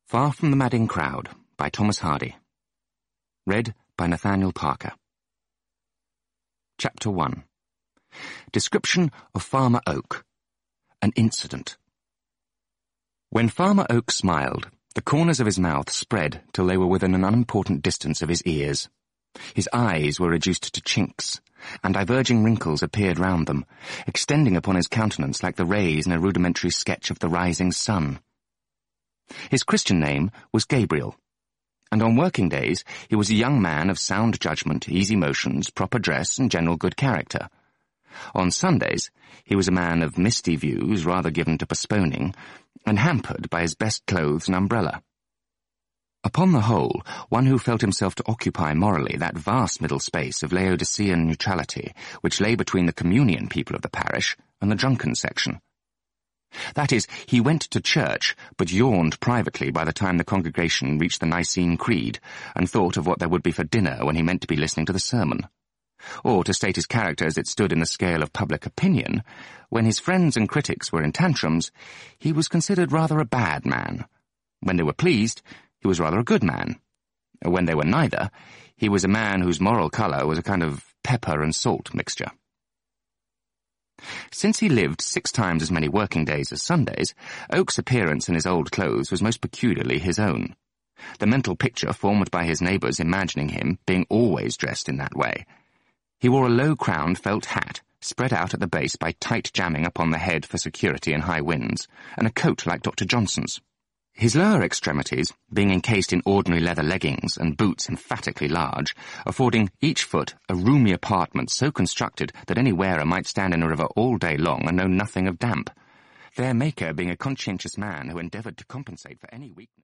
Far from the Madding Crowd by Thomas Hardy. Read by Nathaniel Parker. Chapter 1. Description of Farmer Oak. An incident. When Farmer Oak smiled, the corners of his mouth spread till they were within an unimportant distance of his ears. His eyes were reduced to chinks, and diverging wrinkles appeared round them, extending upon his countenance like the rays in a rudimentary sketch of the rising sun. His Christian name was Gabriel, and on working days he was a young man of sound judgment, easy motions, proper dress, and general good character. On Sundays he was a man of misty views, rather given to postponing, and hampered by his best clothes and umbrella. Upon the whole, one who felt himself to occupy morally that vast middle space of Laodicean neutrality which lay between the communion people of the parish and the drunken section. That is, he went to church, but yawned privately by the time the congregation reached the Nicene Creed, and thought of what there would be for dinner when he meant to be listening to the sermon. Or, to state his character as it stood in the scale of public opinion, when his friends and critics were in tantrums, he was considered rather a bad man. When they were pleased, he was rather a good man. When they were neither, he was a man whose moral colour was a kind of pepper and salt mixture. Since he lived 6 times as many working days as Sundays, Oak's appearance in his old clothes was most peculiarly his own. The mental picture formed by his neighbours imagining him being always dressed in that way. He wore a low-crowned felt hat, spread out at the base by tight jamming upon the head for security in high winds, and a coat like Dr. Johnson's. His lower extremities, being encased in ordinary leather leggings and boots emphatically large, affording each foot a roomy apartment so constructed that any wearer might stand in a river all day long and know nothing of damp, their maker being a conscientious man who endeavoured to compensate for any weakness.